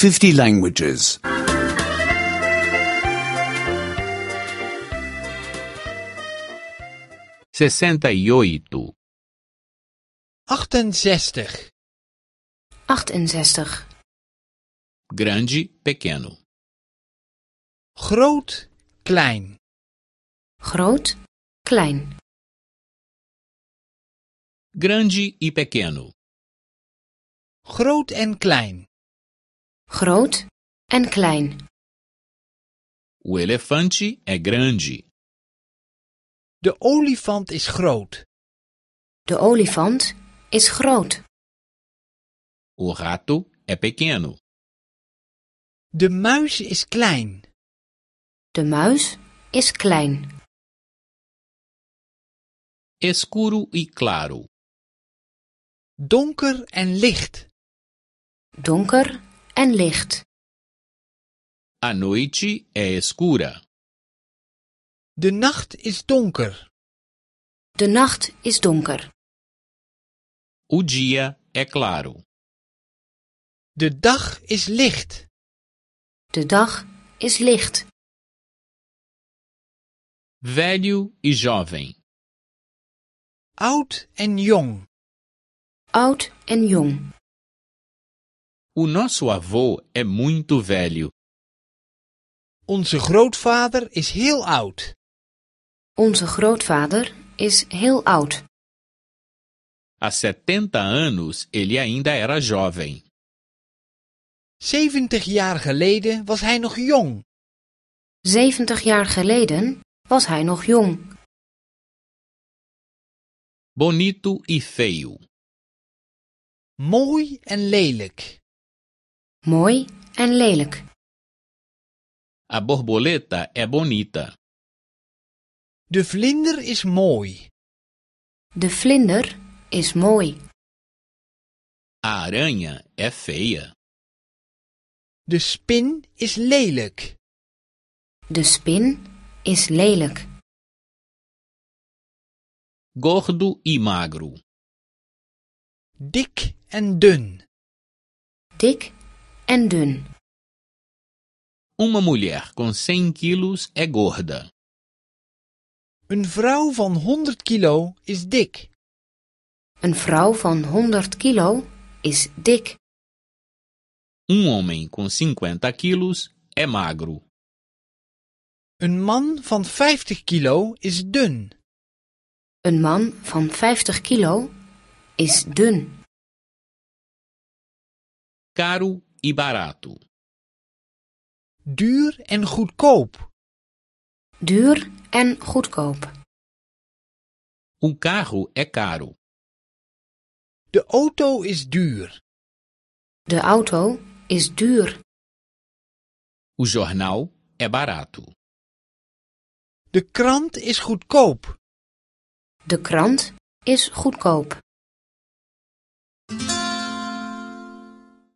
50 languages. 68. 68. 68. Grande, pequeno. Groot, klein. Groot, klein. Grande e pequeno. Groot en klein. Groot en klein. O elefante é grande. De olifant is groot. De olifant is groot. O rato é pequeno. De muis is klein. De muis is klein. Escuro e claro. Donker en licht. Donker en licht. A noite é escura. De nacht is donker. De nacht is donker. O dia é claro. De dag is licht. De dag is licht. Velho e jovem. Oud en jong. Oud en jong. O nosso avô é muito velho. Onze grootvader is heel oud. Onze grootvader is heel oud. Há 70 anos ele ainda era jovem. 70 jaar geleden was hij nog jong. 70 jaar geleden was hij nog jong. Bonito e feio. Mooi en lelijk. Mooi en lelijk. A borboleta é bonita. De vlinder is mooi. De vlinder is mooi. A aranha é feia. De spin is lelijk. De spin is lelijk. Gordo e magro. Dik en dun. Dik en dun. Uma mulher com 100 quilos é gorda. Een vrouw van 100 kilo is dik. Een vrouw van 100 kilo is dik. Homem com 50 quilos é magro. Een man van 50 kilo is dun. Een man van 50 kilo is dun. Caro e barato. Duur en goedkoop. Duur en goedkoop. Um carro é caro. De auto is duur. De auto is duur. O jornal é barato. De krant is goedkoop. De krant is goedkoop.